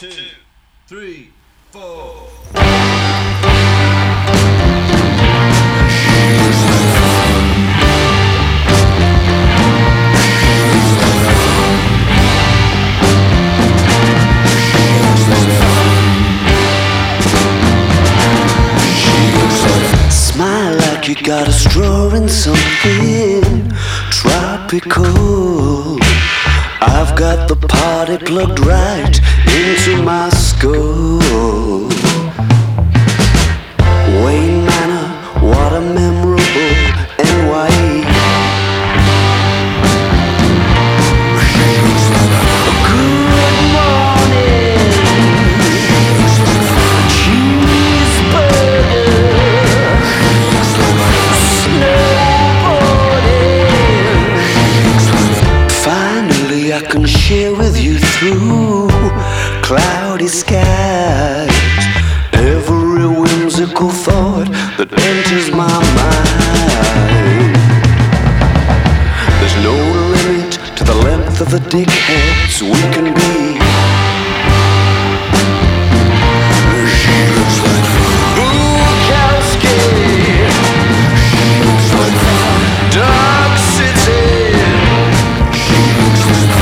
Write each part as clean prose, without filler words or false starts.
two, three, four. Smile like you got a straw in something tropical. I've got the party plugged right into my skull. Wayne Manor, what a memorable NYE. Good morning, cheeseburger, snowboarding. Finally I can share with you through cloudy skies every whimsical thought that enters my mind. There's no limit to the length of the dickheads we can be. She looks like Bukowski. She looks like Dark City. She looks like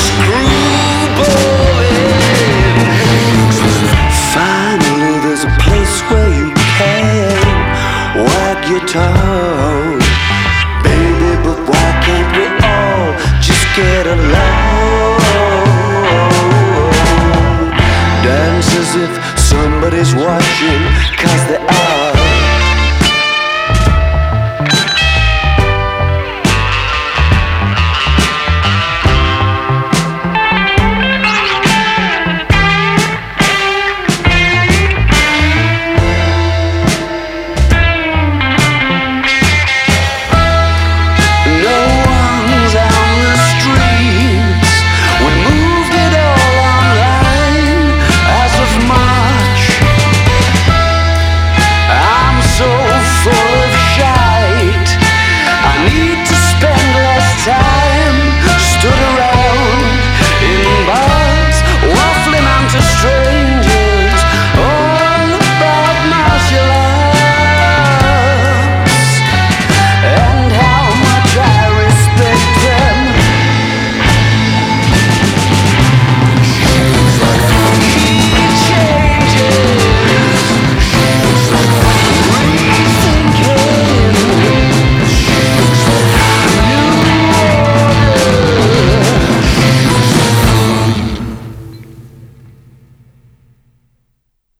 Screwballing. Finally there's a place where you can wag your tongue. Baby, but why can't we all just get along? Dance as if somebody's watching, 'cause they are.